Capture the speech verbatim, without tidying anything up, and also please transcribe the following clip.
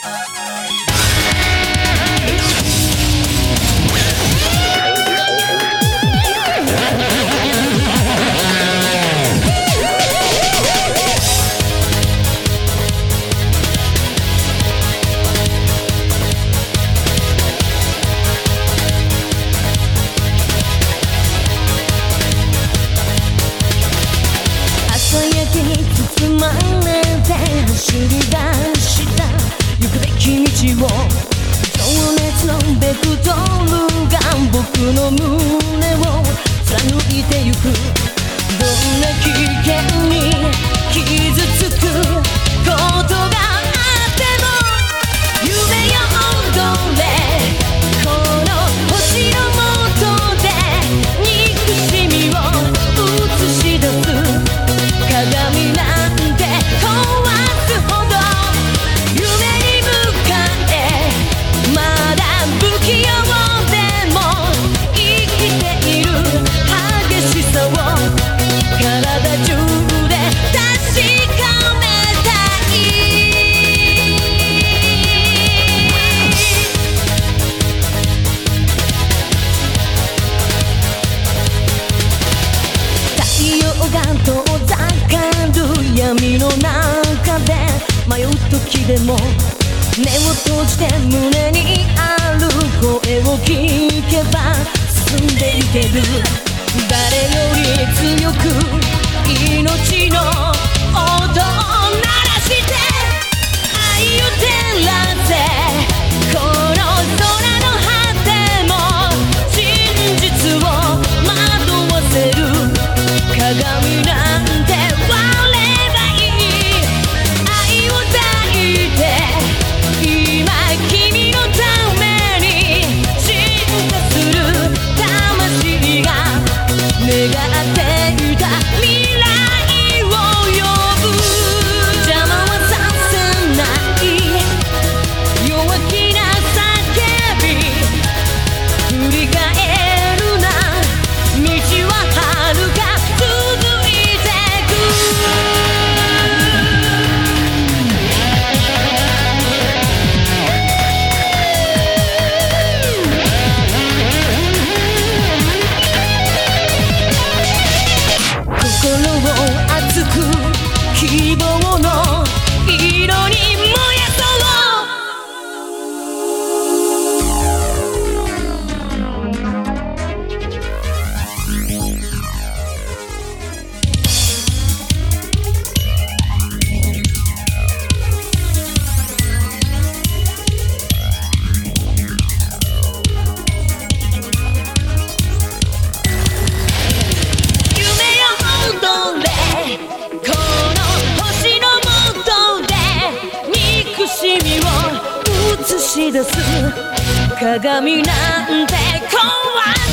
包まれて走り出した行くべき道を情熱のベクトルが僕の胸を貫いてゆくどんな危険に傷つくことがあっても夢よ踊れこの星の下で憎しみを映し出す鏡なんて壊すほど夢に向かってまだ不器用でも生きている激しさを体中で確かめたい太陽が遠ざかる闇の中で迷う時でも目を閉じて胸にある声を聞けば進んでいける誰より強く命の音を鳴らして愛を照らせこの空の果ても真実を惑わせる鏡なんて割ればいい愛を抱いて今君のために進化する魂が願っていた未来を呼ぶ邪魔はさせない弱気な叫び振り返るな道は遥か続いて心を熱く希望の色に燃やそう映し出す鏡なんて壊